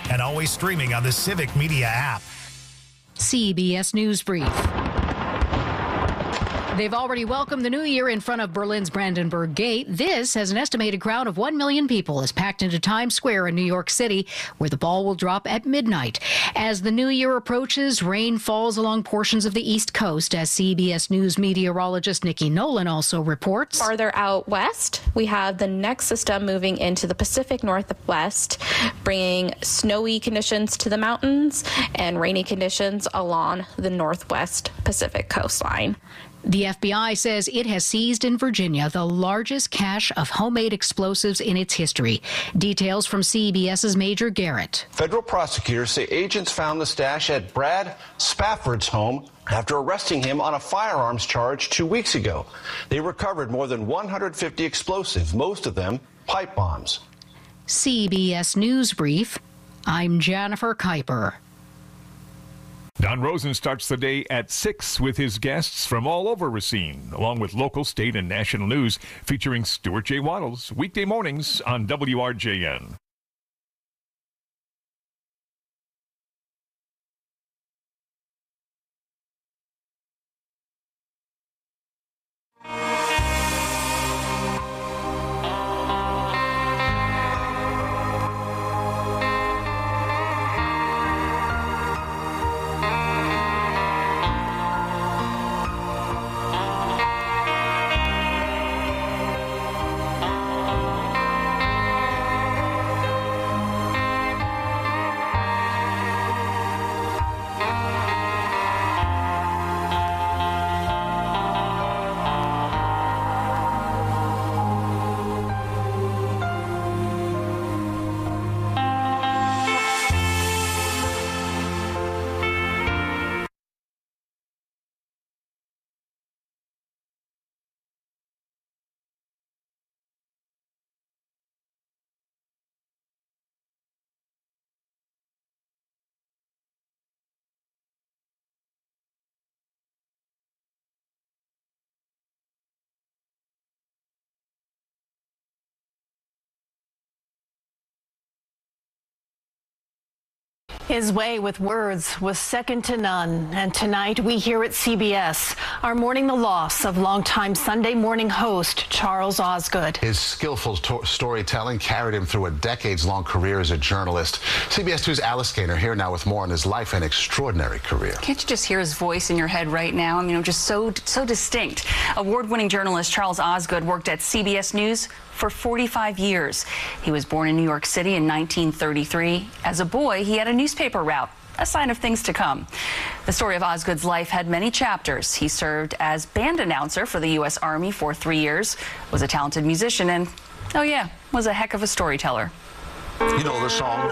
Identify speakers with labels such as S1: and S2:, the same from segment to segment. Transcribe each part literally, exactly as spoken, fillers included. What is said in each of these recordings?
S1: and always streaming on the Civic Media app.
S2: C B S News Brief. They've already welcomed the new year in front of Berlin's Brandenburg Gate. This has an estimated crowd of one million people is packed into Times Square in New York City, where the ball will drop at midnight. As the new year approaches, rain falls along portions of the East Coast, as C B S News meteorologist Nikki Nolan also reports.
S3: Farther out west, we have the next system moving into the Pacific Northwest, bringing snowy conditions to the mountains and rainy conditions along the Northwest Pacific coastline.
S2: The F B I says it has seized in Virginia the largest cache of homemade explosives in its history. Details from CBS's Major Garrett.
S4: Federal prosecutors say agents found the stash at Brad Spafford's home after arresting him on a firearms charge two weeks ago. They recovered more than one hundred fifty explosives, most of them pipe bombs.
S2: C B S News Brief. I'm Jennifer Kuiper.
S5: Don Rosen starts the day at six with his guests from all over Racine, along with local, state, and national news, featuring Stuart J. Waddles, weekday mornings on W R J N.
S6: His way with words was second to none, and tonight we here at C B S are mourning the loss of longtime Sunday morning host Charles Osgood.
S7: His skillful to- storytelling carried him through a decades-long career as a journalist. C B S two's Alice Gaynor here now with more on his life and extraordinary career.
S8: Can't you just hear his voice in your head right now? I mean, you know, just so so distinct. Award-winning journalist Charles Osgood worked at C B S News for forty-five years. He was born in New York City in nineteen thirty-three. As a boy, he had a newspaper route, a sign of things to come. The story of Osgood's life had many chapters. He served as band announcer for the U S Army for three years, was a talented musician, and, oh yeah, was a heck of a storyteller.
S9: You know the song,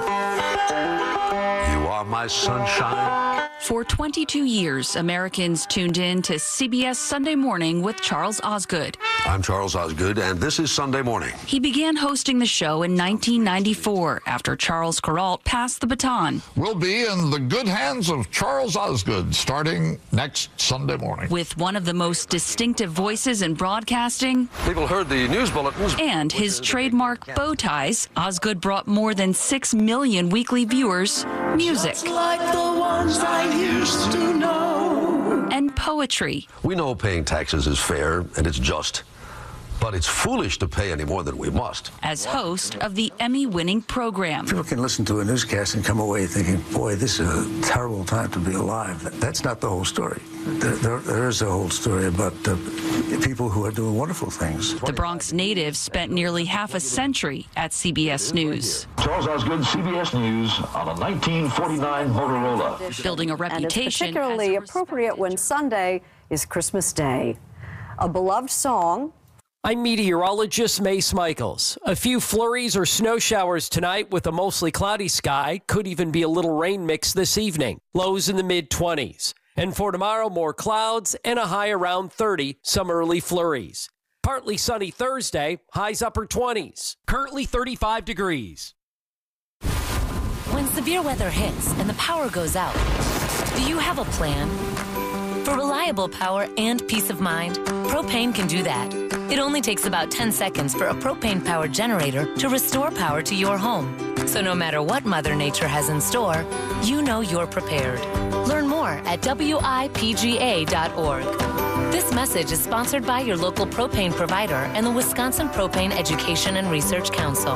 S9: You Are My Sunshine.
S8: For twenty-two years, Americans tuned in to C B S Sunday Morning with Charles Osgood.
S9: I'm Charles Osgood, and this is Sunday Morning.
S8: He began hosting the show in nineteen ninety-four after Charles Kuralt passed the baton.
S10: We'll be in the good hands of Charles Osgood starting next Sunday morning.
S8: With one of the most distinctive voices in broadcasting.
S9: People heard the news bulletins.
S8: And his trademark bow ties, Osgood brought more than six million weekly viewers music.
S11: Just like the ones I used to know.
S8: And poetry.
S9: We know paying taxes is fair and it's just, but it's foolish to pay any more than we must.
S8: As host of the Emmy-winning program.
S12: People can listen to a newscast and come away thinking, boy, this is a terrible time to be alive. That's not the whole story. There, there, there is a whole story about uh, people who are doing wonderful things.
S8: The Bronx native spent nearly half a century at C B S News.
S13: Charles Osgood, C B S News, on a nineteen forty-nine Motorola.
S8: Building a reputation.
S14: And it's particularly appropriate when Sunday is Christmas Day. A beloved song.
S15: I'm meteorologist Mace Michaels. A few flurries or snow showers tonight with a mostly cloudy sky. Could even be a little rain mix this evening. Lows in the mid twenties. And for tomorrow, more clouds and a high around thirty, some early flurries. Partly sunny Thursday, highs upper twenties. Currently thirty-five degrees.
S16: When severe weather hits and the power goes out, do you have a plan? For reliable power and peace of mind, Propane can do that. It only takes about ten seconds for a propane-powered generator to restore power to your home. So no matter what Mother Nature has in store, you know you're prepared. Learn more at W I P G A dot org. This message is sponsored by your local propane provider and the Wisconsin Propane Education and Research Council.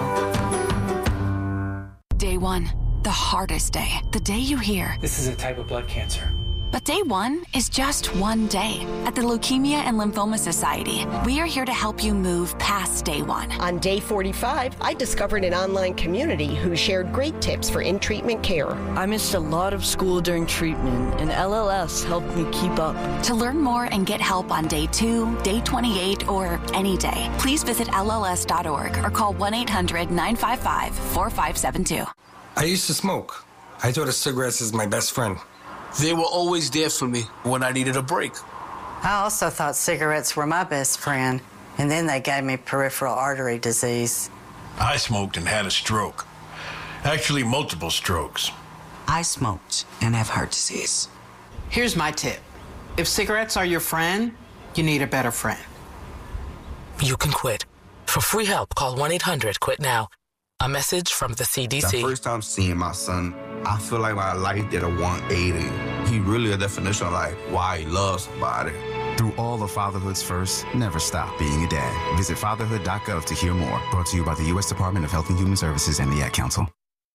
S17: Day one, the hardest day. The day you hear,
S18: this is a type of blood cancer.
S17: But day one is just one day. At the Leukemia and Lymphoma Society, we are here to help you move past day one.
S19: On day forty-five, I discovered an online community who shared great tips for in-treatment care.
S20: I missed a lot of school during treatment, and L L S helped me keep up.
S17: To learn more and get help on day two, day twenty-eight, or any day, please visit L L S dot org or call one eight hundred nine five five four five seven two.
S18: I used to smoke. I thought of cigarettes as my best friend.
S21: They were always there for me when I needed a break.
S22: I also thought cigarettes were my best friend, and then they gave me peripheral artery disease.
S23: I smoked and had a stroke. Actually, multiple strokes.
S24: I smoked and have heart disease. Here's my tip. If cigarettes are your friend, you need a better friend.
S25: You can quit. For free help, call one eight hundred quit now. A message from the C D C.
S26: The first time seeing my son, I feel like my life did a one eighty. He really a definition of like why he loves somebody.
S27: Through all of fatherhood's first, never stop being a dad. Visit fatherhood dot gov to hear more. Brought to you by the U S Department of Health and Human Services and the Ad Council.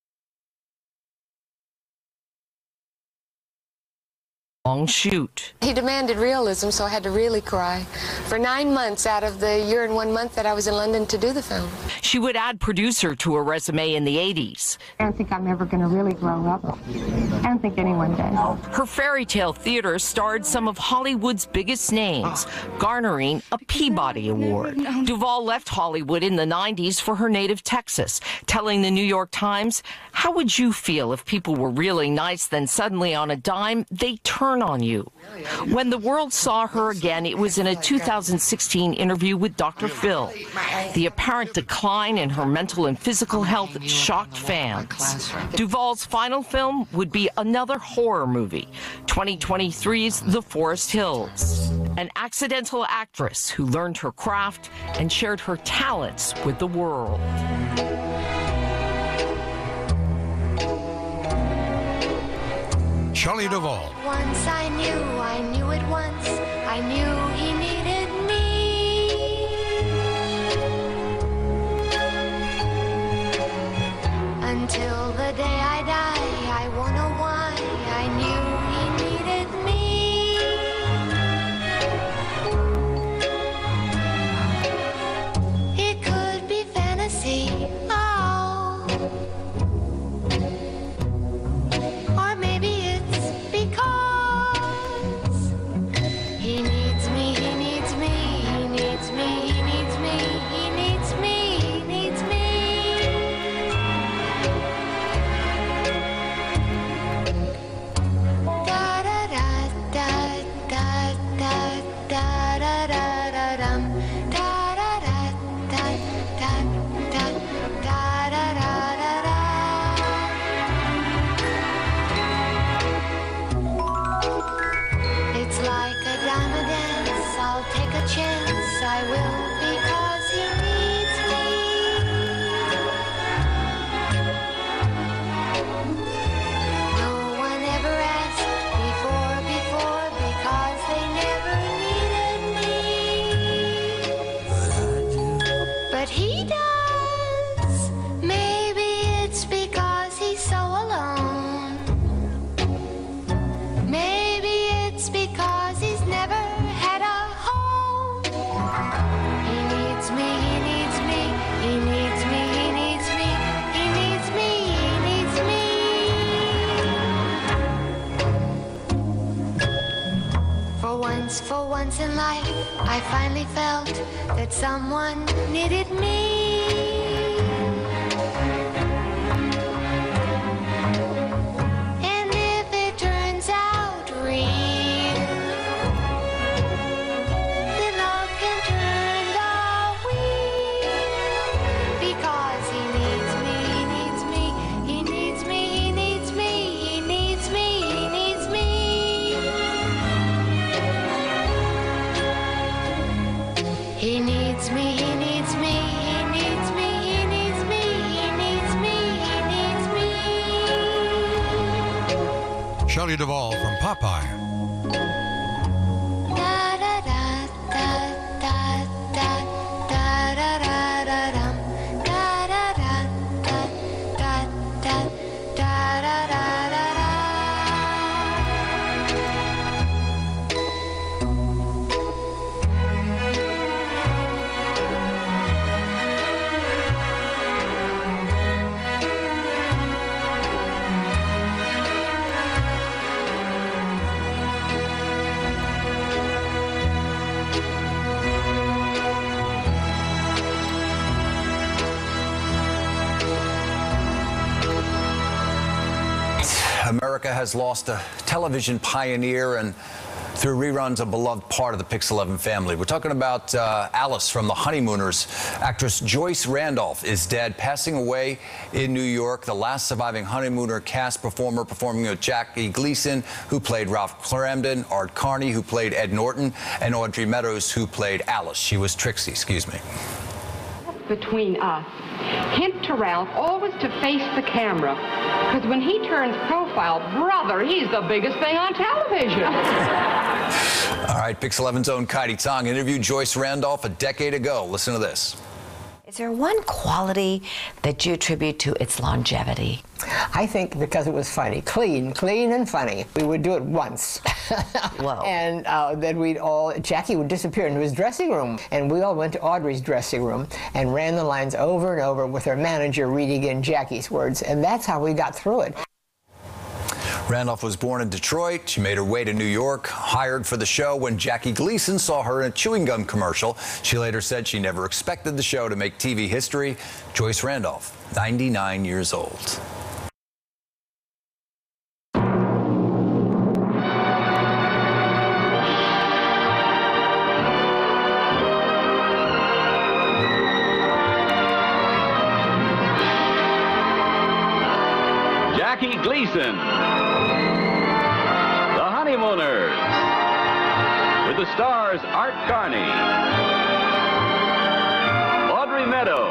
S28: Long shoot.
S29: He demanded realism, so I had to really cry. For nine months out of the year and one month that I was in London to do the film.
S28: She would add producer to her resume in the eighties.
S29: I don't think I'm ever going to really grow up. I don't think anyone does.
S28: Her fairy tale theater starred some of Hollywood's biggest names, garnering a Peabody Award. Duvall left Hollywood in the nineties for her native Texas, telling the New York Times, "How would you feel if people were really nice, then suddenly on a dime, they turn on you?" When the world saw her again, it was in a two thousand sixteen interview with Doctor Phil. The apparent decline in her mental and physical health shocked fans. Duvall's final film would be another horror movie, twenty twenty-three's The Forest Hills. An accidental actress who learned her craft and shared her talents with the world.
S30: Shelley Duvall.
S31: Once I knew, I knew it once. I knew he needed me. Until the day I die, I won't know why. I knew he needed me. It could be fantasy. Oh. Or maybe it's because he needs me, he needs me, he needs me, he needs me, he needs me, he needs me. Da da da da da da da da da da dum. Da da da da da da da da da da da. It's like a diamond dance, I'll take a chance, I will, because he needs me. No one ever asked before, before, because they never needed me. But he does. Maybe it's because he's so alone. Maybe it's because he's never had a home. He needs me, he needs me, he needs me, he needs me, he needs me, he needs me. For once, for once in life, I finally felt that someone needed me. And if it turns out real, then love can turn the wheel. Because he needs me, he needs me, he needs me, he needs me, he needs me, he needs me. He needs
S1: Shelley Duvall from Popeye.
S2: America has lost a television pioneer and, through reruns, a beloved part of the Pix eleven family. We're talking about uh, Alice from The Honeymooners. Actress Joyce Randolph is dead, passing away in New York. The last surviving Honeymooner cast performer, performing with Jackie Gleason, who played Ralph Kramden, Art Carney, who played Ed Norton, and Audrey Meadows, who played Alice. She was Trixie, excuse me.
S3: Between us, hint to Ralph always to face the camera, because when he turns profile, brother, he's the biggest thing on television.
S2: All right, Pix eleven's own Kaidi Tong interviewed Joyce Randolph a decade ago. Listen to this.
S4: Is there one quality that you attribute to its longevity?
S5: I think because it was funny. Clean, clean and funny. We would do it once.
S4: Whoa.
S5: And uh, then we'd all, Jackie would disappear into his dressing room, and we all went to Audrey's dressing room and ran the lines over and over with her manager reading in Jackie's words, and that's how we got through it.
S2: Randolph was born in Detroit. She made her way to New York, hired for the show when Jackie Gleason saw her in a chewing gum commercial. She later said she never expected the show to make T V history. Joyce Randolph, ninety-nine years old.
S6: Jackie Gleason, The Honeymooners, with the stars Art Carney, Audrey Meadows,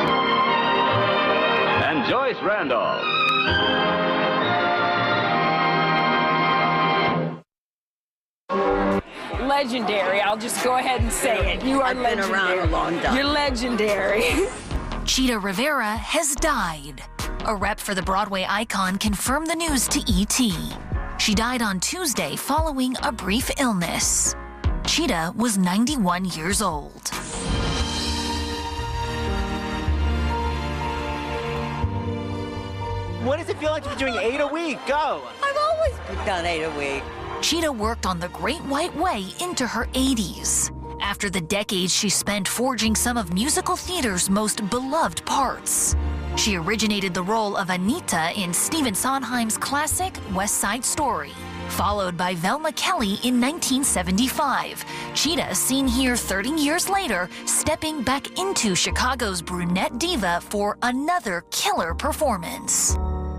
S6: and Joyce Randolph.
S7: Legendary. I'll just go ahead and say it. You are
S9: I've been
S7: legendary.
S9: around a long time.
S7: You're legendary.
S10: Chita Rivera has died. A rep for the Broadway icon confirmed the news to E T. She died on Tuesday following a brief illness. Chita was ninety-one years old.
S9: What does it feel like to be doing eight a week? Go! I've always done eight a week.
S10: Chita worked on The Great White Way into her eighties. After the decades she spent forging some of musical theater's most beloved parts. She originated the role of Anita in Stephen Sondheim's classic West Side Story, followed by Velma Kelly in nineteen seventy-five. Chita, seen here thirty years later, stepping back into Chicago's brunette diva for another killer performance.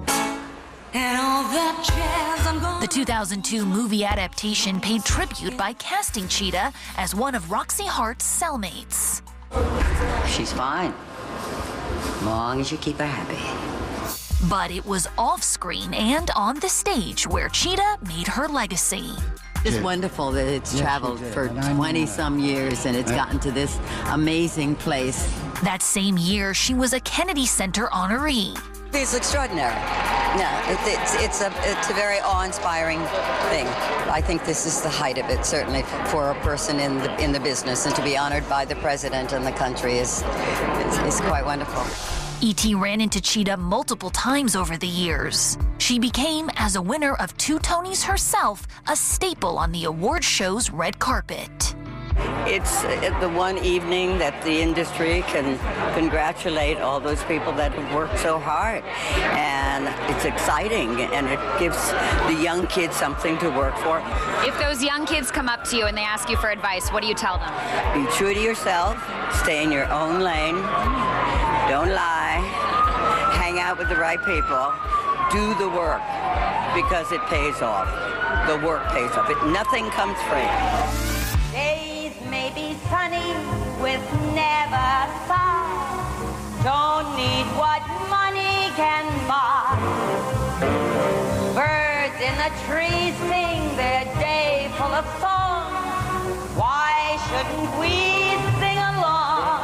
S10: The two thousand two movie adaptation paid tribute by casting Chita as one of Roxy Hart's cellmates.
S9: She's fine, as long as you keep her happy.
S10: But it was off-screen and on the stage where Chita made her legacy.
S9: It's wonderful that it's traveled for twenty-some years and it's gotten to this amazing place.
S10: That same year, she was a Kennedy Center honoree.
S9: It's extraordinary. No, it, it's it's a it's a very awe-inspiring thing. I think this is the height of it, certainly for a person in the in the business, and to be honored by the president and the country is is, is quite wonderful.
S10: E T ran into Chita multiple times over the years. She became, as a winner of two Tonys herself, a staple on the award show's red carpet.
S9: It's the one evening that the industry can congratulate all those people that have worked so hard. And it's exciting, and it gives the young kids something to work for.
S11: If those young kids come up to you and they ask you for advice, what do you tell them?
S9: Be true to yourself, stay in your own lane, don't lie, hang out with the right people, do the work, because it pays off. The work pays off. It, nothing comes free.
S31: Days may be sunny with never sun. Don't need what money can buy. Birds in
S8: the trees sing their day full of song, why shouldn't we sing along?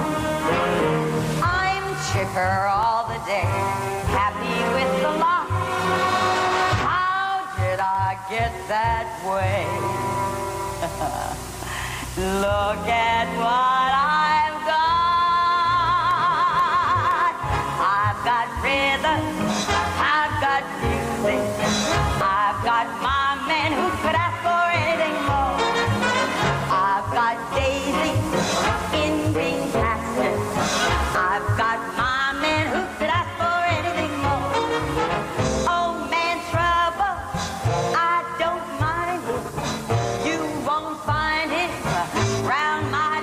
S8: I'm chipper all the day, happy with the lot. How did I get that way? Look at what I've got. I've got rhythm, I've got music, I've got my man who could ask for anything more. I've got Daisy in green pastures, I've got my man who could ask for anything more. Oh man, trouble, I don't mind it. You won't find it round my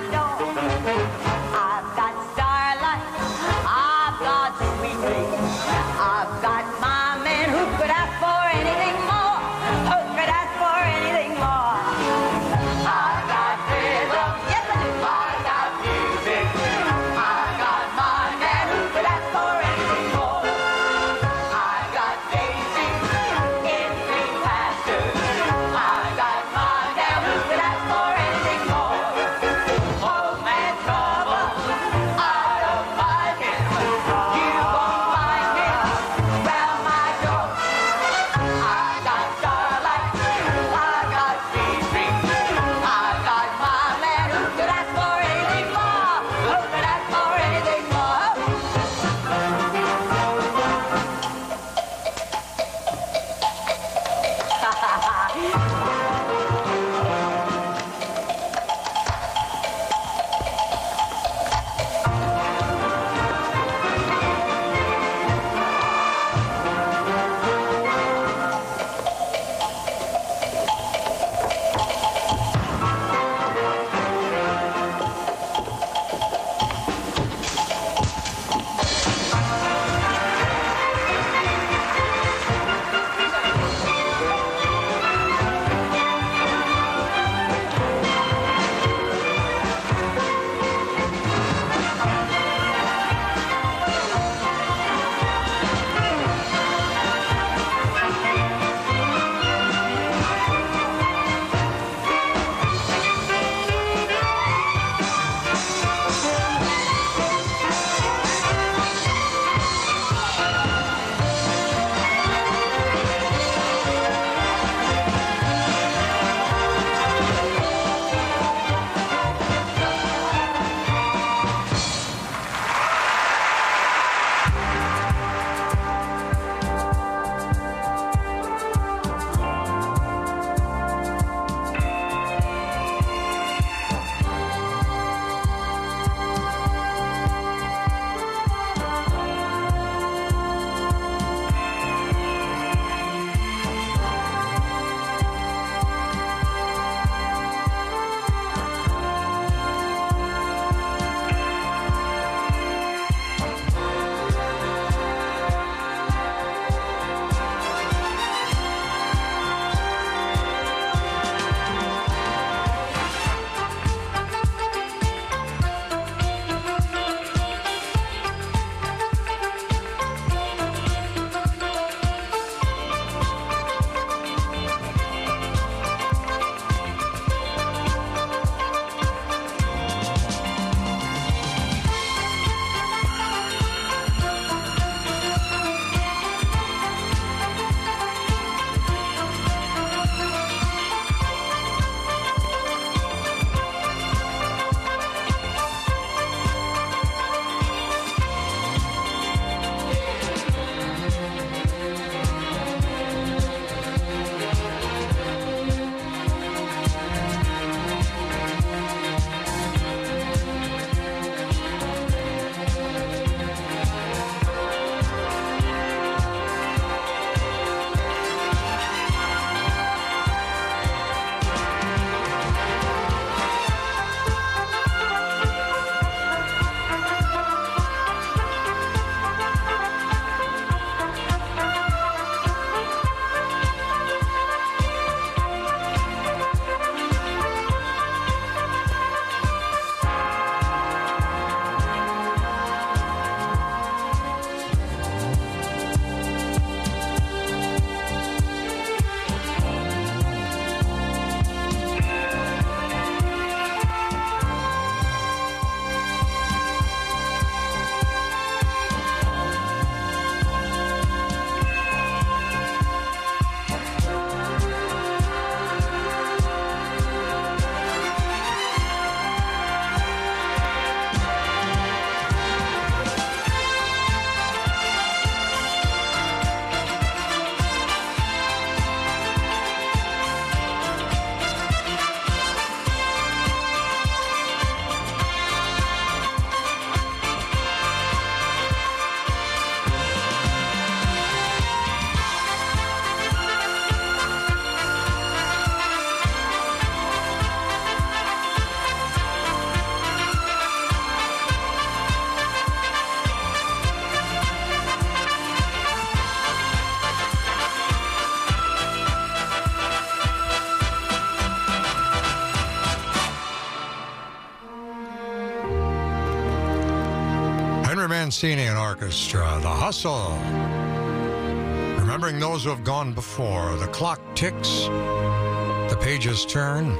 S1: Mancini and Orchestra, The Hustle. Remembering those who have gone before, the clock ticks, the pages turn.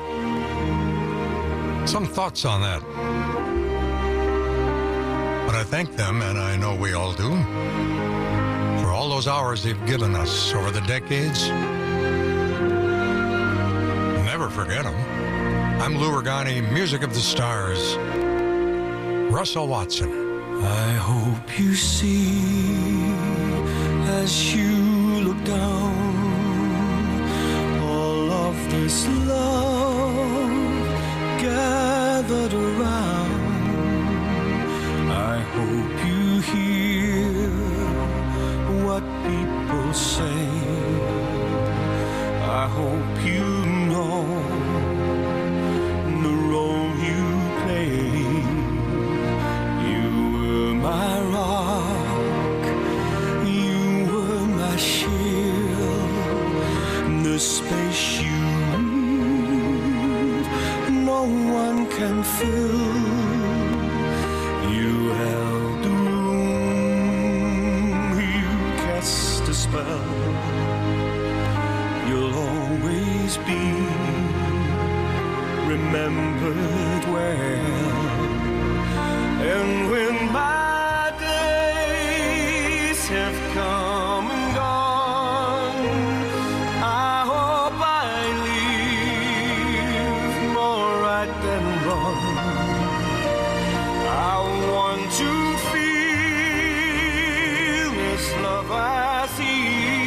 S1: Some thoughts on that. But I thank them, and I know we all do, for all those hours they've given us over the decades. Never forget them. I'm Lou Ragani, Music of the Stars. Russell Watson.
S12: I hope you see as you look down all of this love gathered around. I hope you hear what people say. I hope you know the role you play. You were my rock, you were my shield, the space you need, no one can fill. You held the room, you cast a spell. You'll always be remembered well. And when my days have come and gone, I hope I leave more right than wrong. I want to feel this love I see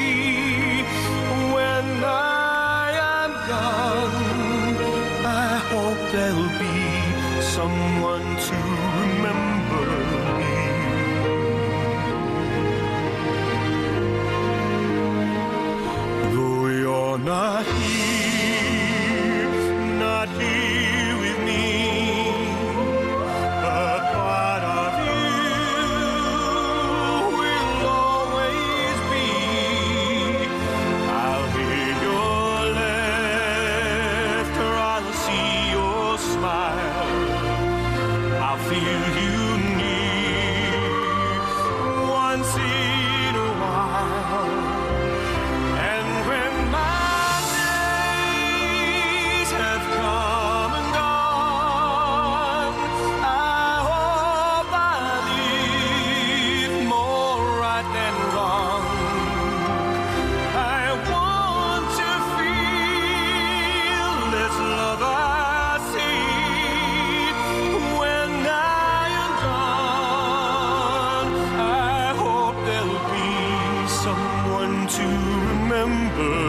S12: when I am gone. I hope there'll be someone to remember me. Though you're not here, not here with me, a part of you will always be. I'll hear your laughter, I'll see your smile, I'll feel you near once in a while. And when my days have come and gone, I hope I leave more right than wrong. I want to feel this love I see when I am gone. I hope there'll be someone to remember me.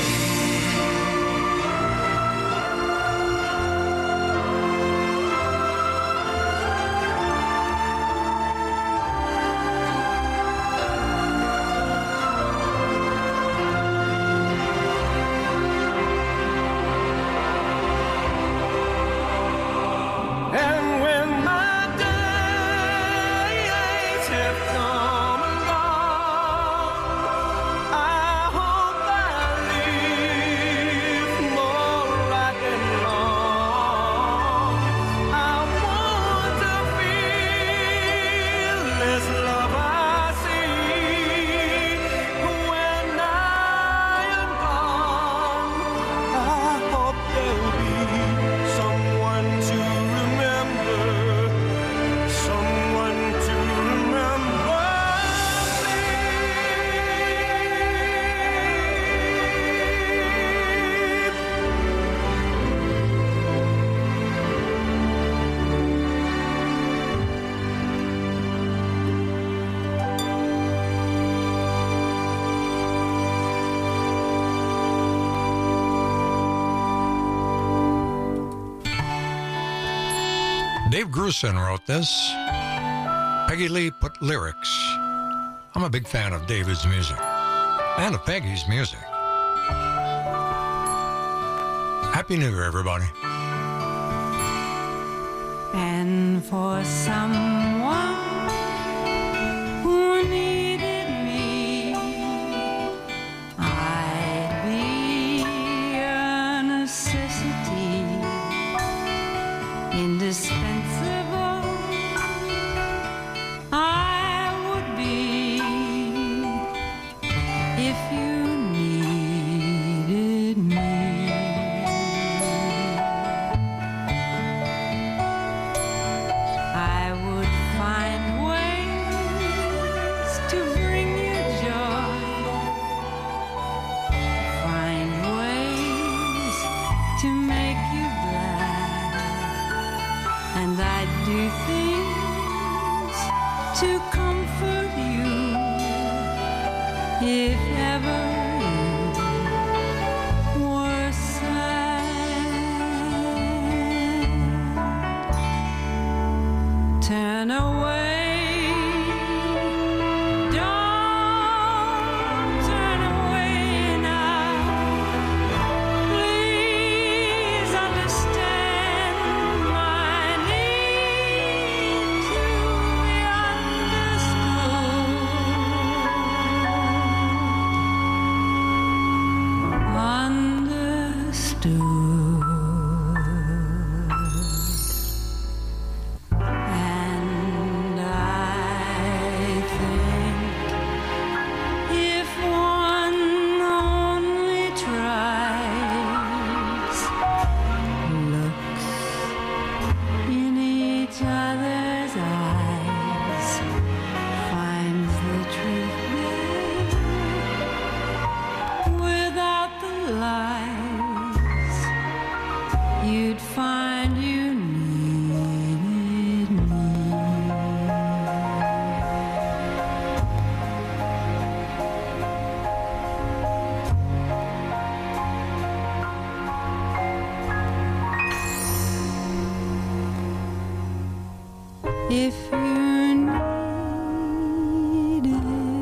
S12: And when my days have come and gone, I hope I leave more right than wrong. I want to feel this love I see when I am gone. I hope there'll be someone to remember, someone to remember me.
S1: Dave Grusin wrote this. Peggy Lee put lyrics. I'm a big fan of David's music and of Peggy's music. Happy New Year, everybody.
S31: And for someone who needed me, I'd be a necessity, indispensable. I
S12: if you needed me. I would find ways to bring you joy, find ways to make you glad, and I'd do things to comfort you if ever you were sad. Turn away, don't turn away now. Please understand my need to be understood. And I think if one only tries, looks in each other's eyes, finds the truth there without the lies, you'd find you needed me. If you needed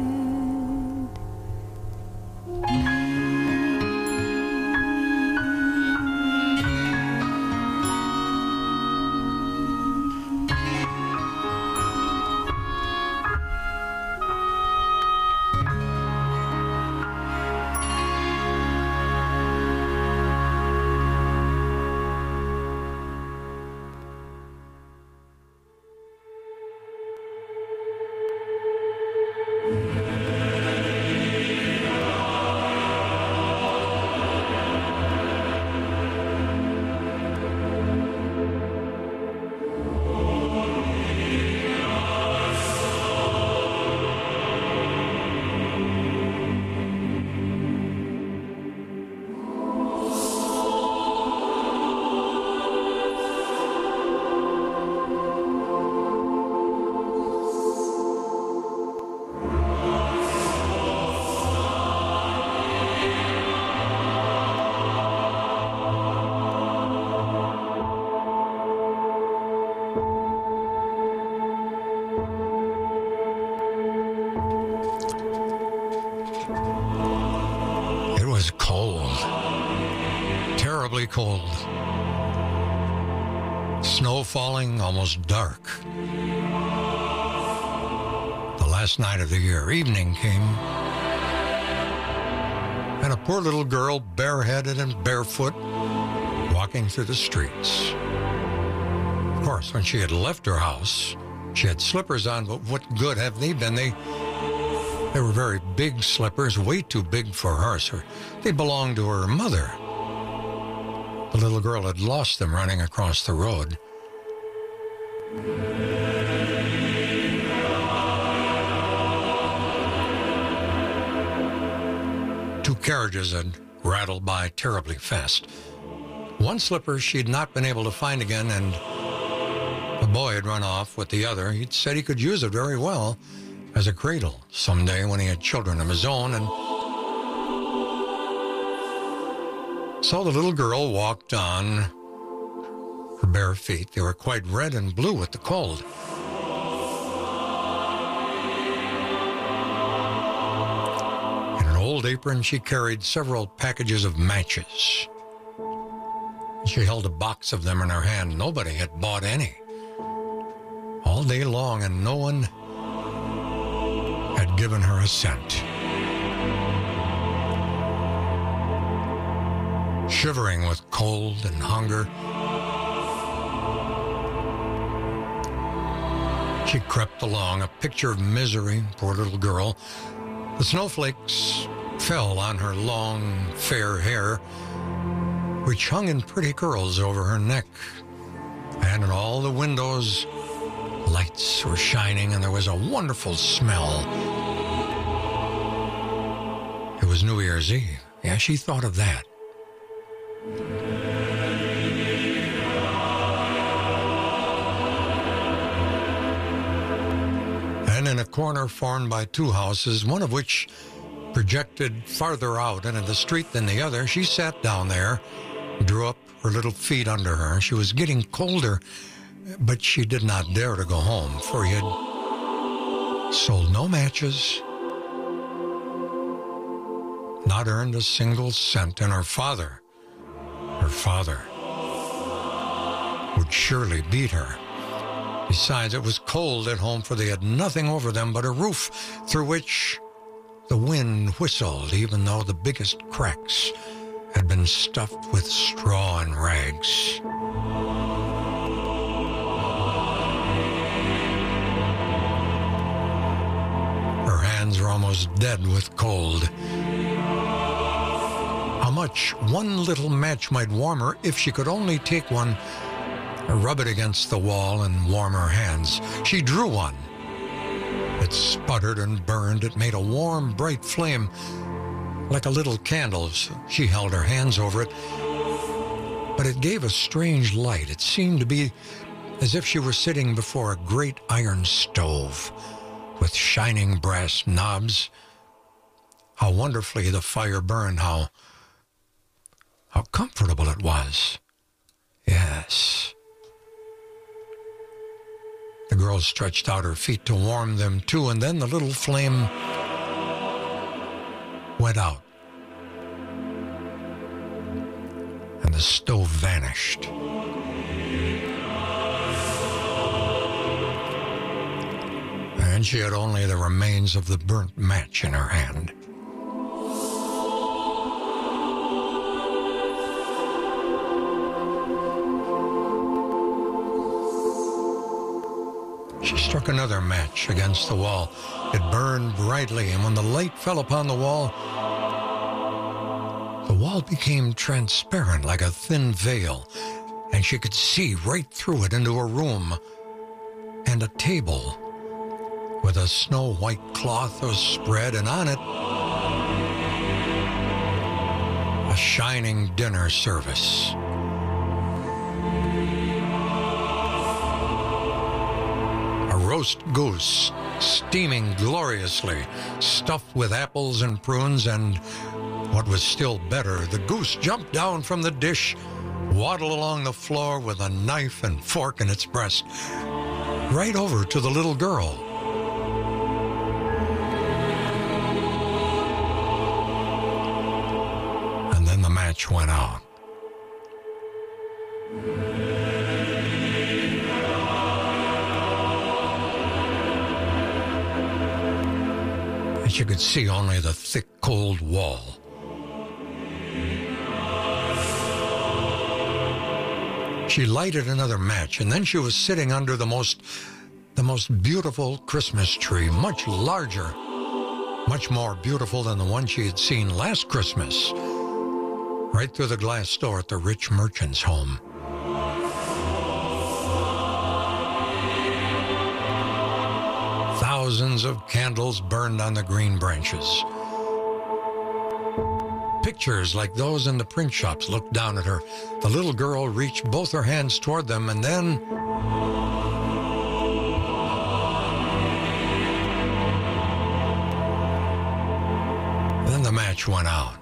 S1: It was cold, terribly cold. Snow falling, almost dark. The last night of the year, evening came, and a poor little girl, bareheaded and barefoot, walking through the streets. Of course, when she had left her house, she had slippers on, but what good have they been? They They were very big slippers, way too big for her, so they belonged to her mother. The little girl had lost them running across the road. Two carriages had rattled by terribly fast. One slipper she'd not been able to find again, and the boy had run off with the other. He'd said he could use it very well as a cradle someday when he had children of his own. And so the little girl walked on, her bare feet. They were quite red and blue with the cold. In an old apron, she carried several packages of matches. She held a box of them in her hand. Nobody had bought any all day long, and no one had given her a cent. Shivering with cold and hunger, she crept along, a picture of misery, poor little girl. The snowflakes fell on her long, fair hair, which hung in pretty curls over her neck. And in all the windows, lights were shining, and there was a wonderful smell. It was New Year's Eve. Yeah, she thought of that. And in a corner formed by two houses, one of which projected farther out into the street than the other, she sat down there, drew up her little feet under her. She was getting colder, but she did not dare to go home, for he had sold no matches, not earned a single cent, and her father, her father, would surely beat her. Besides, it was cold at home, for they had nothing over them but a roof through which the wind whistled, even though the biggest cracks had been stuffed with straw and rags. Her hands were almost dead with cold. How much one little match might warm her if she could only take one, rub it against the wall, and warm her hands. She drew one. It sputtered and burned. It made a warm, bright flame, like a little candle. She held her hands over it, but it gave a strange light. It seemed to be as if she were sitting before a great iron stove with shining brass knobs. How wonderfully the fire burned, how, how comfortable it was. Yes. The girl stretched out her feet to warm them too, and then the little flame went out, and the stove vanished. And she had only the remains of the burnt match in her hand. She struck another match against the wall. It burned brightly, and when the light fell upon the wall, the wall became transparent like a thin veil, and she could see right through it into a room, and a table with a snow-white cloth was spread, and on it a shining dinner service. Roast goose, steaming gloriously, stuffed with apples and prunes, and what was still better, the goose jumped down from the dish, waddled along the floor with a knife and fork in its breast, right over to the little girl. And then the match went out. She could see only the thick, cold wall. She lighted another match, and then she was sitting under the most, the most beautiful Christmas tree, much larger, much more beautiful than the one she had seen last Christmas, right through the glass door at the rich merchant's home. Thousands of candles burned on the green branches. Pictures like those in the print shops looked down at her. The little girl reached both her hands toward them, and then then the match went out.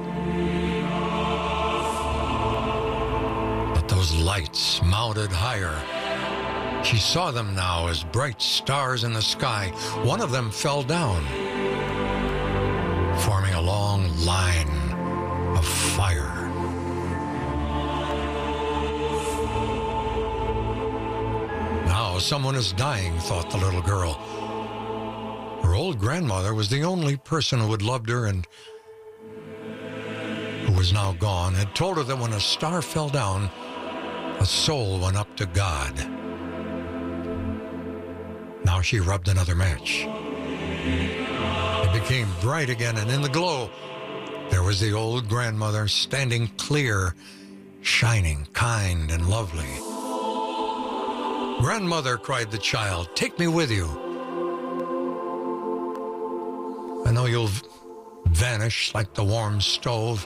S1: But those lights mounted higher. She saw them now as bright stars in the sky. One of them fell down, forming a long line of fire. Now someone is dying, thought the little girl. Her old grandmother was the only person who had loved her and who was now gone, had told her that when a star fell down, a soul went up to God. Now she rubbed another match. It became bright again, and in the glow, There was the old grandmother standing clear, shining, kind, and lovely. "Grandmother," cried the child, "take me with you. I know you'll v- vanish like the warm stove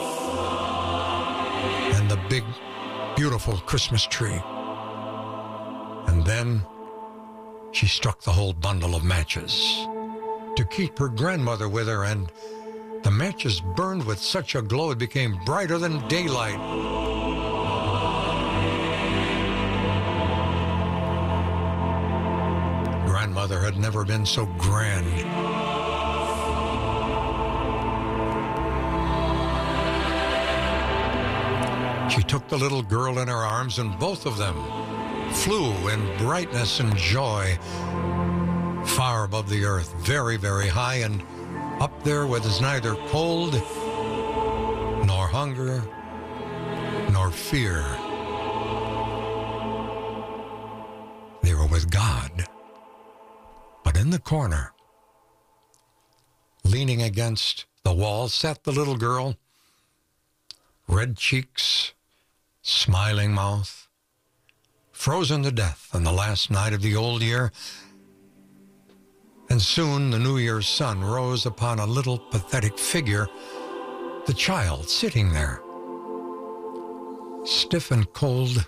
S1: and the big, beautiful Christmas tree." And then she struck the whole bundle of matches to keep her grandmother with her, and the matches burned with such a glow it became brighter than daylight. Grandmother had never been so grand. She took the little girl in her arms, and both of them flew in brightness and joy far above the earth, very, very high, and up there where there's neither cold nor hunger nor fear. They were with God. But in the corner, leaning against the wall, sat the little girl, red cheeks, smiling mouth, frozen to death on the last night of the old year. And soon the New Year's sun rose upon a little pathetic figure, the child sitting there, stiff and cold,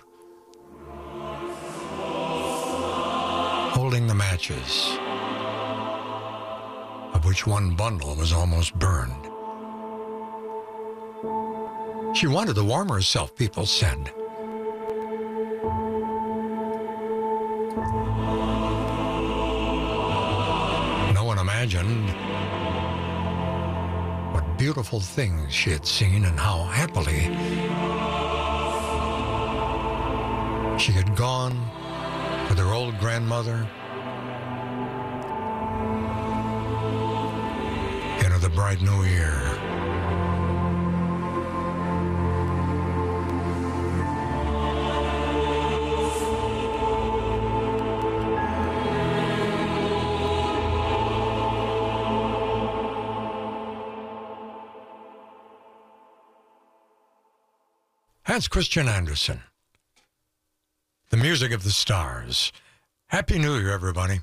S1: holding the matches, of which one bundle was almost burned. She wanted to warm herself, people said. No one imagined what beautiful things she had seen and how happily she had gone with her old grandmother into the bright new year. Hans Christian Andersen. The music of the stars. Happy New Year, everybody.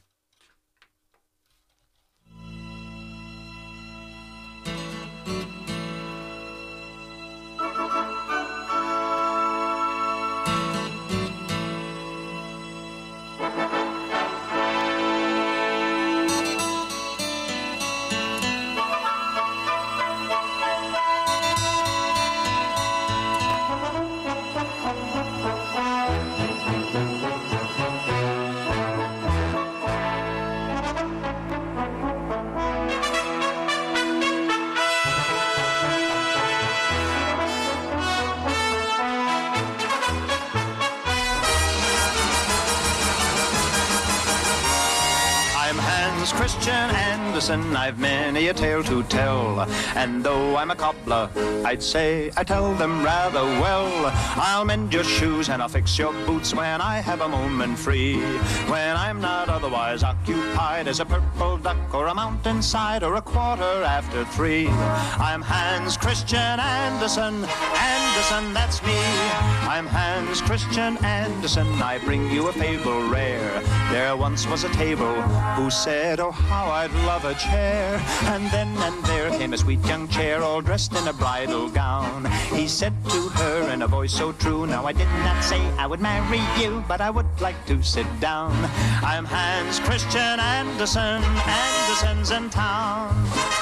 S13: Christian Andersen, I've many a tale to tell, and though I'm a cobbler, I'd say I tell them rather well. I'll mend your shoes and I'll fix your boots when I have a moment free, when I'm not otherwise occupied as a purple duck or a mountainside or a quarter after three. I'm Hans Christian Andersen, Andersen, that's me. I'm Hans Christian Andersen, I bring you a fable rare. There once was a table who said, oh, how I'd love a chair. And then and there came a sweet young chair, all dressed in a bridal gown. He said to her in a voice so true, now I did not say I would marry you, but I would like to sit down. I'm Hans Christian Andersen, Andersen's in town.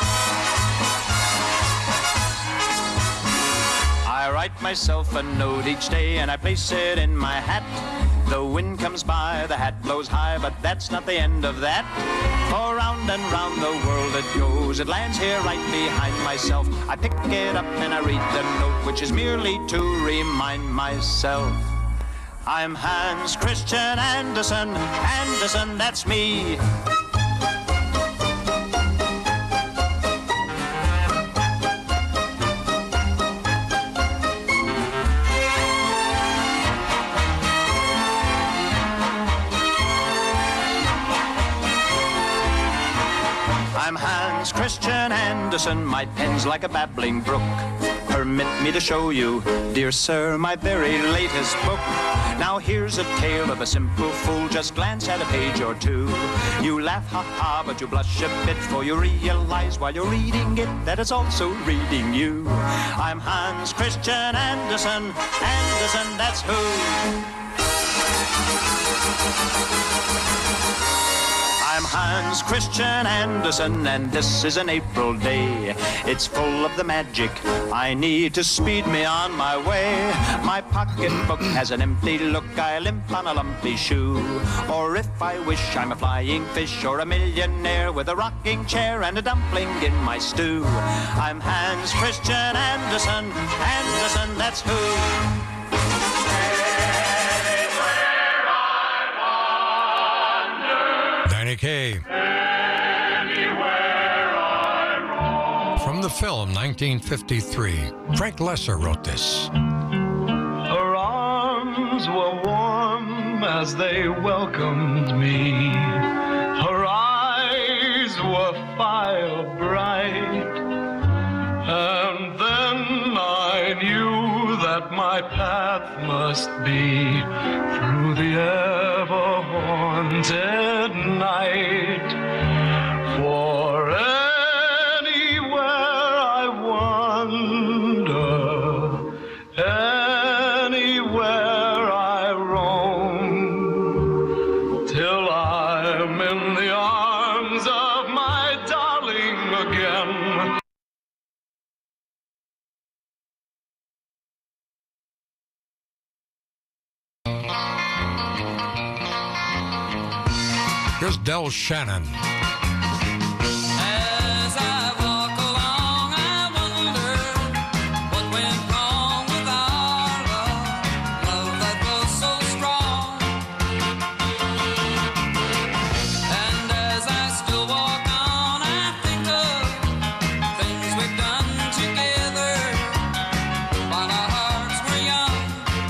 S13: I write myself a note each day and I place it in my hat. The wind comes by, the hat blows high, but that's not the end of that. For round and round the world it goes, it lands here right behind myself. I pick it up and I read the note, which is merely to remind myself. I'm Hans Christian Andersen, Andersen, that's me. I'm Hans Christian Andersen. Anderson, my pen's like a babbling brook. Permit me to show you, dear sir, my very latest book. Now here's a tale of a simple fool, just glance at a page or two. You laugh, ha ha, but you blush a bit, for you realize while you're reading it that it's also reading you. I'm Hans Christian Andersen, Andersen, that's who. I'm Hans Christian Andersen, and this is an April day. It's full of the magic I need to speed me on my way. My pocketbook has an empty look, I limp on a lumpy shoe. Or if I wish, I'm a flying fish or a millionaire with a rocking chair and a dumpling in my stew. I'm Hans Christian Andersen, Andersen, that's who.
S1: Danny Kaye. From the film nineteen fifty-three, Frank Lesser wrote this.
S14: Her arms were warm as they welcomed me. Her eyes were fire bright. And then I knew that my path must be through the ever-haunted night. For anywhere I wander, anywhere I roam, till I'm in the arms of my darling again.
S1: Here's Del Shannon.
S12: As I walk along, I wonder what went wrong with our love, love that was so strong. And as I still walk on, I think of things we've done together while our hearts were young.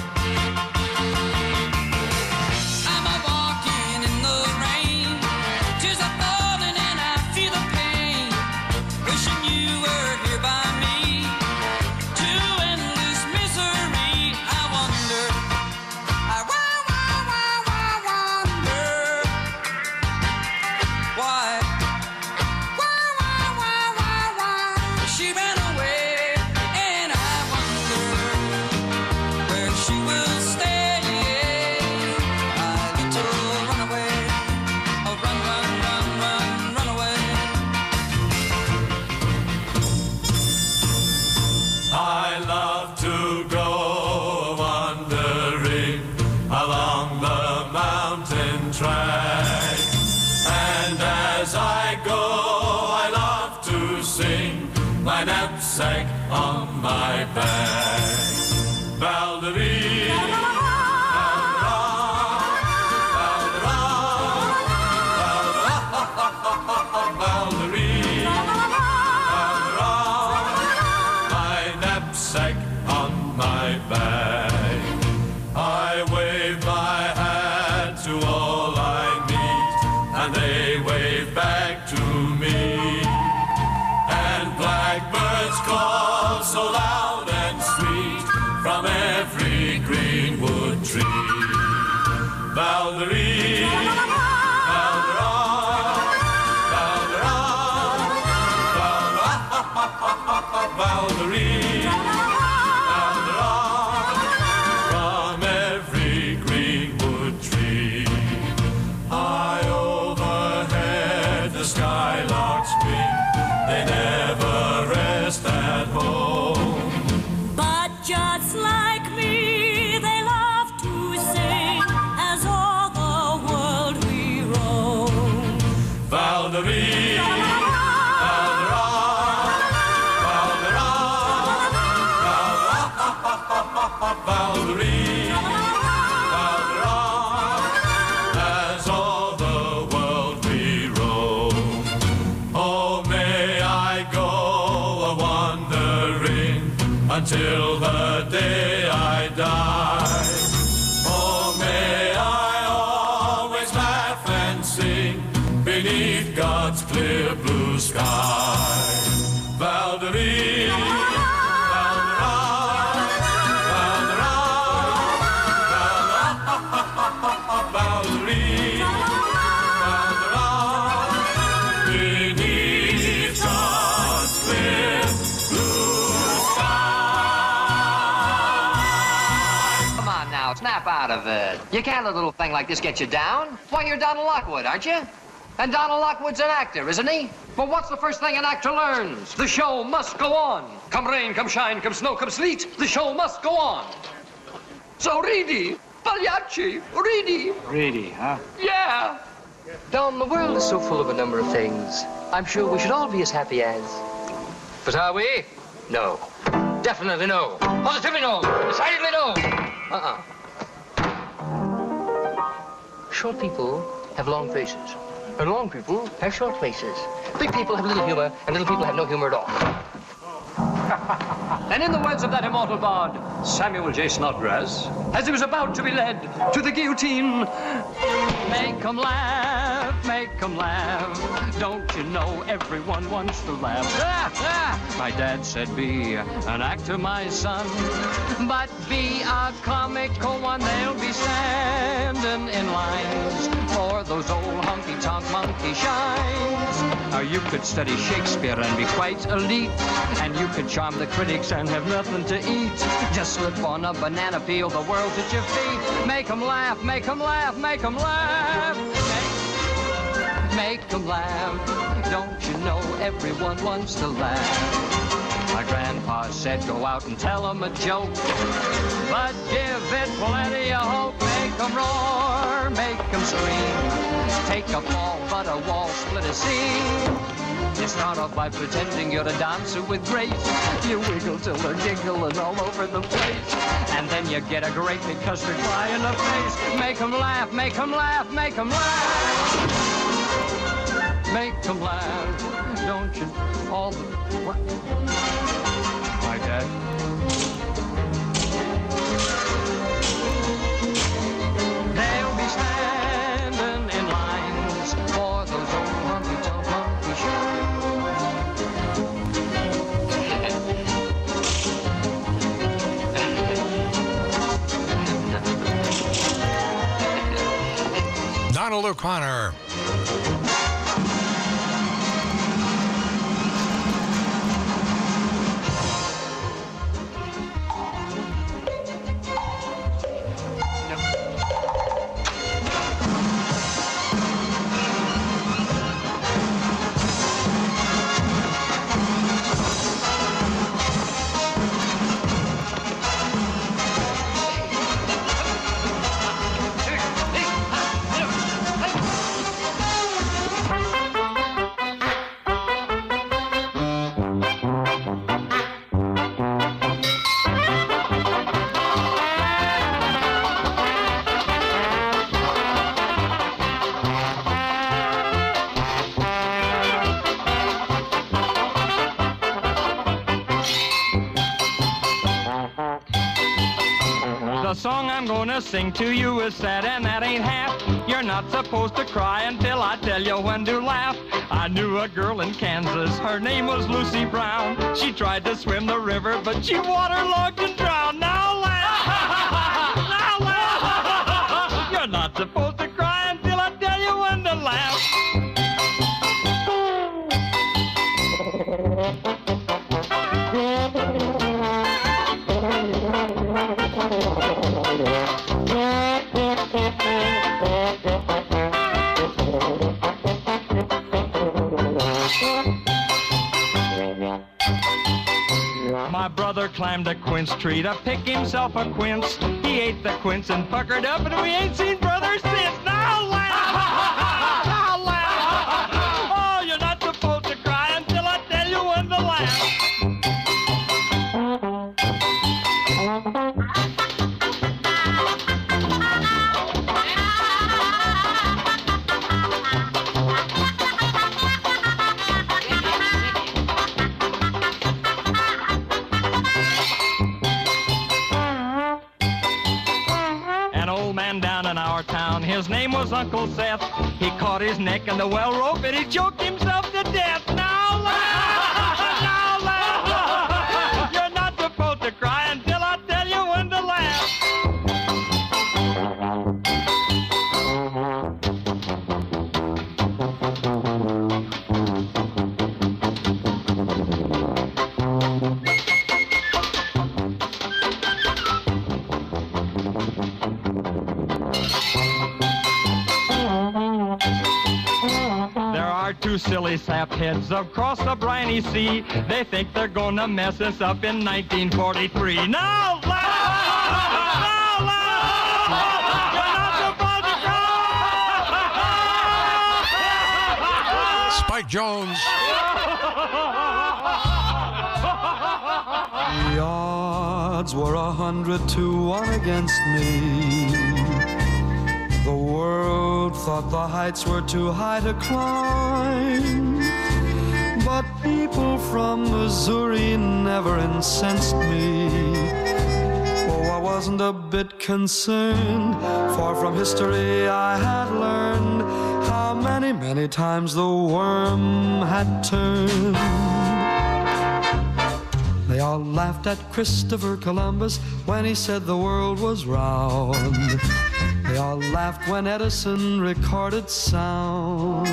S12: I'm a walking in the rain, tears are falling and I feel the pain, wishing you were here by me, to endless misery. I wonder, I wa- wa- wa- wa- wonder why, why, why, why, why, why she ran away, and I wonder where she will stay. My little runaway, oh run, run, run, run, run away.
S14: I love to go wandering along the mountain track, and as I go, I love to sing my knapsack on my back. Valerie, Valerie, my knapsack on my back. I wave my hat to all I meet, and they wave back to me. And blackbirds call so loud and sweet from every greenwood tree. Valerie, Valerie, from every greenwood tree. High overhead the skylarks wing, they never rest at home.
S12: But just like me, they love to sing as all the world we roam.
S14: Valerie, Valerie, as all the world we roam. Oh, may I go a-wandering until the day I die. Oh, may I always laugh and sing beneath God's clear blue sky.
S15: snap out of it. You can't let a little thing like this get you down. Why, you're Donald Lockwood, aren't you? And Donald Lockwood's an actor, isn't he? But what's the first thing an actor learns? The show must go on. Come rain, come shine, come snow, come sleet, the show must go on. So, Reedy, Pagliacci, Reedy.
S16: Reedy, huh?
S15: Yeah.
S16: Don, the world is so full of a number of things. I'm sure we should all be as happy as... But are we? No. Definitely no. Positively no. Decidedly no. Uh-uh. Short people have long faces. And long people have short faces. Big people have little humor, and little people have no humor at all.
S15: And in the words of that immortal bard, Samuel J. Snodgrass, as he was about to be led to the guillotine, make 'em laugh, make 'em laugh. Don't you know everyone wants to laugh? Ah, ah. My dad said, be an actor, my son, but be a comical one. They'll be standing in lines for those old honky-tonk monkey shines. Now you could study Shakespeare and be quite elite, and you could charm the critics and have nothing to eat. Just slip on a banana peel, the world's at your feet. Make 'em laugh, make 'em laugh, make 'em laugh. Make 'em laugh. Don't you know everyone wants to laugh? My grandpa said go out and tell 'em a joke, but give it plenty of hope. Make 'em roar, make 'em scream. Take a fall, but a wall split a seam. You start off by pretending you're a dancer with grace. You wiggle till they're giggling all over the place. And then you get a great big custard pie in the face. Make 'em laugh, make 'em laugh, make 'em laugh. Make 'em laugh. Don't you all the... What? My dad. They'll be standing in lines for those old honky-tonk monkey
S1: shows. Donald O'Connor.
S17: The song I'm gonna sing to you is sad, and that ain't half. You're not supposed to cry until I tell you when to laugh. I knew a girl in Kansas, her name was Lucy Brown. She tried to swim the river, but she waterlogged and drowned. Now laugh, now laugh. You're not supposed to cry until I tell you when to laugh. My brother climbed a quince tree to pick himself a quince. He ate the quince and puckered up, and we ain't seen brother since. Now laugh! Now laugh! Oh, you're not supposed to cry until I tell you when to laugh. His name was Uncle Seth. He caught his neck in the well rope and he choked himself to death. Now laugh! Now laugh! You're not supposed to cry until I tell you when to laugh. silly sap heads across the briny sea. They think they're gonna mess us up in nineteen forty-three. Now laugh! Now laugh! You're not supposed to cry!
S1: Spike Jones.
S18: The odds were a hundred to one against me. The world thought the heights were too high to climb. But people from Missouri never incensed me. Oh, I wasn't a bit concerned, for from history I had learned how many, many times the worm had turned. They all laughed at Christopher Columbus when he said the world was round. They all laughed when Edison recorded sound.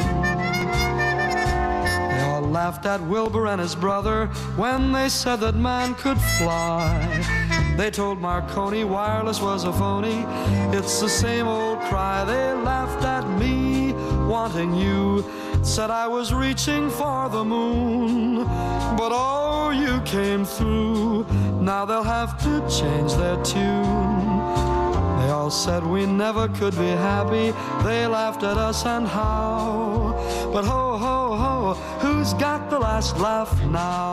S18: They all laughed at Wilbur and his brother when they said that man could fly. They told Marconi wireless was a phony. It's the same old cry. They laughed at me wanting you, said I was reaching for the moon. But oh, you came through. Now they'll have to change their tune. They all said we never could be happy. They laughed at us and how. But ho, ho, ho, who's got the last laugh now?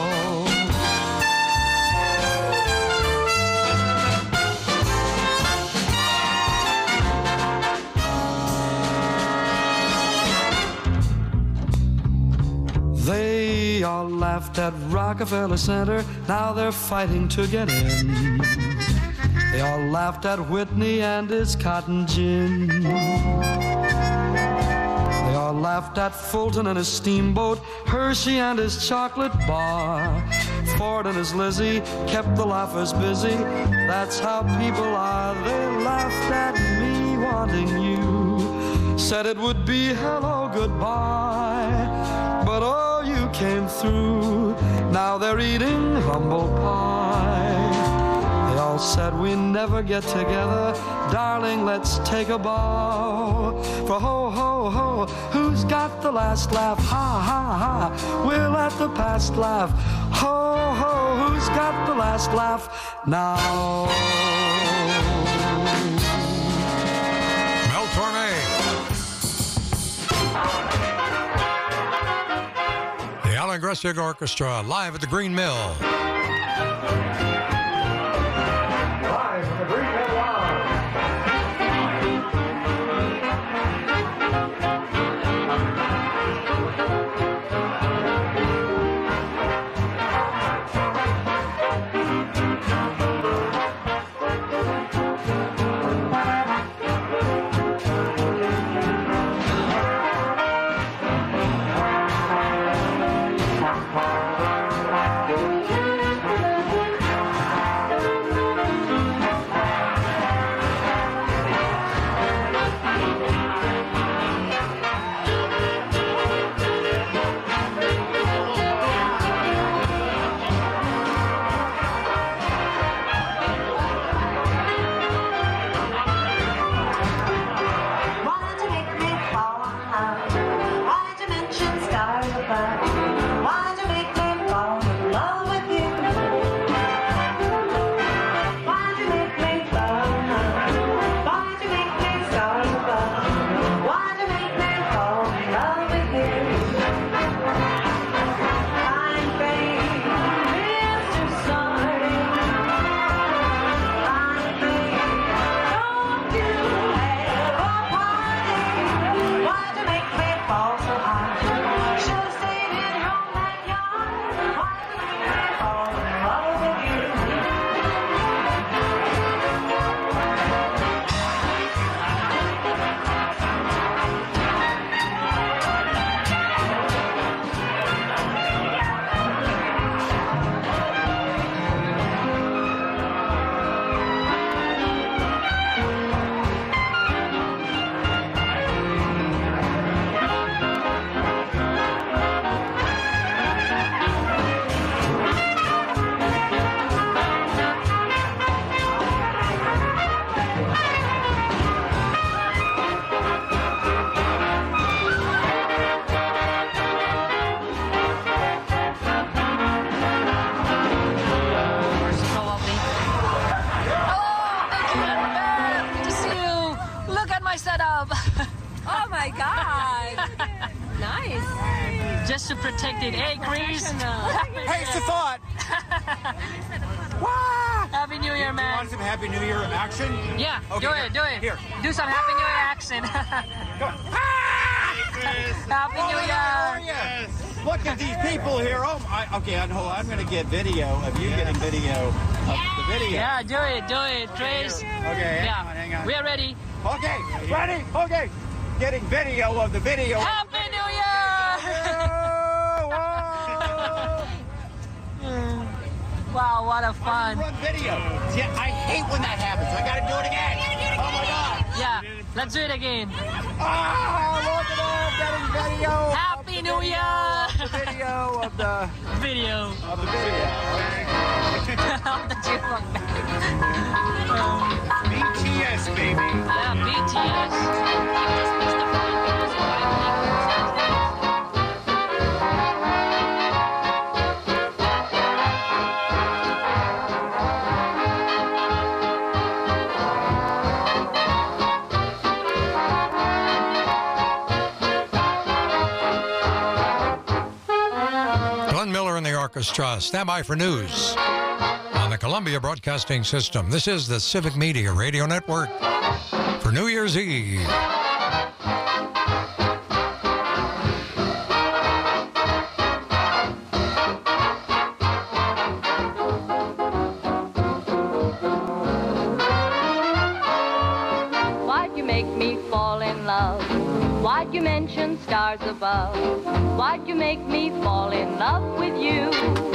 S18: They all laughed at Rockefeller Center. Now they're fighting to get in. They all laughed at Whitney and his cotton gin. They all laughed at Fulton and his steamboat, Hershey and his chocolate bar. Ford and his Lizzie kept the laughers busy. That's how people are. They laughed at me wanting you, said it would be hello, goodbye. But oh, you came through. Now they're eating humble pie. They all said we never get together. Darling, let's take a bow. For ho, ho, ho, who's got the last laugh? Ha, ha, ha, we'll let the past laugh. Ho, ho, who's got the last laugh now?
S1: Mel Torme. The Alan Gressick Orchestra live at the Green Mill.
S19: also protected. Hey, Chris.
S20: Hey, it's the thought.
S19: Happy New Year, man.
S20: You want some Happy New Year action?
S19: Yeah,
S20: Okay,
S19: do
S20: here.
S19: it, do it.
S20: Here.
S19: Do some Happy New Year action. Happy
S20: Oh,
S19: New
S20: look,
S19: Year.
S20: how are ya? Look at these people here. Oh, I, okay, hold on. I'm going to get video of you getting video of the video.
S19: Yeah, do it, do it, Trace.
S20: Okay, hang
S19: yeah.
S20: on, hang on.
S19: We are ready.
S20: Okay, ready? Okay. Getting video of the video.
S19: Happy New Year! Wow, what a fun.
S20: Run video. Yeah, I hate when that happens. I got to do it again. Oh, my God.
S19: Yeah, let's do it again.
S20: Ah, look at that. Getting video.
S19: Happy New Year!
S20: The video of the
S19: video.
S20: Of the video.
S19: Of the chipmunk.
S20: B T S, baby.
S19: Yeah, B T S.
S1: Glenn Miller and the orchestra. Stand by for news on the Columbia Broadcasting System. This is the Civic Media Radio Network for New Year's Eve.
S8: Why'd you make me fall in love? Why'd you mention stars above? Why'd you make me fall in love with you?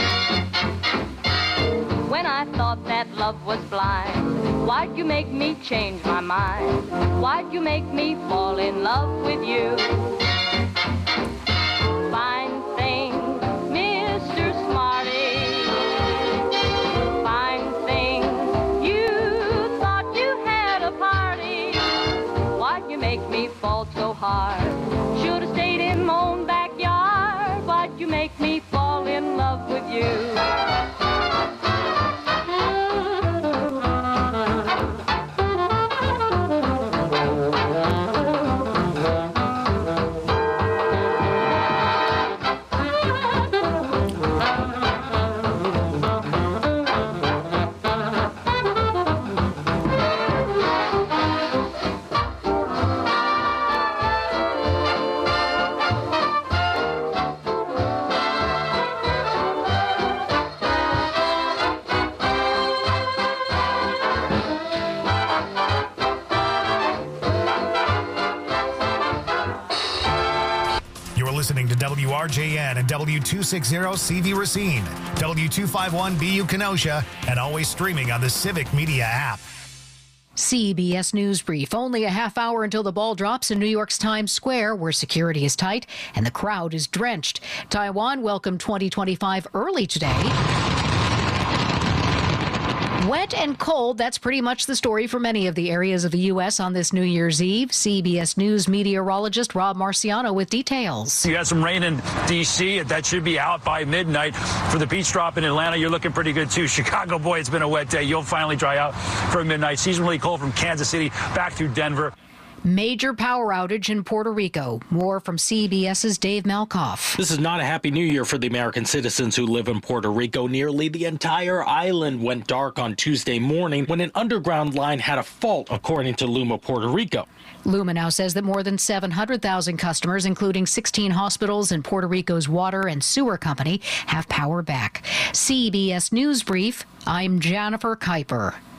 S8: When I thought that love was blind, why'd you make me change my mind? Why'd you make me fall in love with you? Fine thing, Mister Smarty. Fine thing, you thought you had a party. Why'd you make me fall so hard? Should've stayed in my own backyard. Why'd you make me fall in love with you?
S21: Listening to W R J N and W two sixty C V Racine, W two fifty-one B U Kenosha, and always streaming on the Civic Media app.
S22: C B S News Brief. Only a half hour until the ball drops in New York's Times Square, where security is tight and the crowd is drenched. Taiwan welcomed twenty twenty-five early today. Wet and cold, that's pretty much the story for many of the areas of the U S on this New Year's Eve. C B S News meteorologist Rob Marciano with details.
S23: You got some rain in D C That should be out by midnight. For the beach drop in Atlanta, you're looking pretty good, too. Chicago, boy, it's been a wet day. You'll finally dry out for midnight. Seasonally cold from Kansas City back through Denver.
S22: Major power outage in Puerto Rico. More from CBS's Dave Malkoff.
S19: This is not a happy new year for the American citizens who live in Puerto Rico. Nearly the entire island went dark on Tuesday morning when an underground line had a fault, according to Luma, Puerto Rico.
S22: Luma now says that more than seven hundred thousand customers, including sixteen hospitals and Puerto Rico's water and sewer company, have power back. C B S News Brief, I'm Jennifer Kuiper.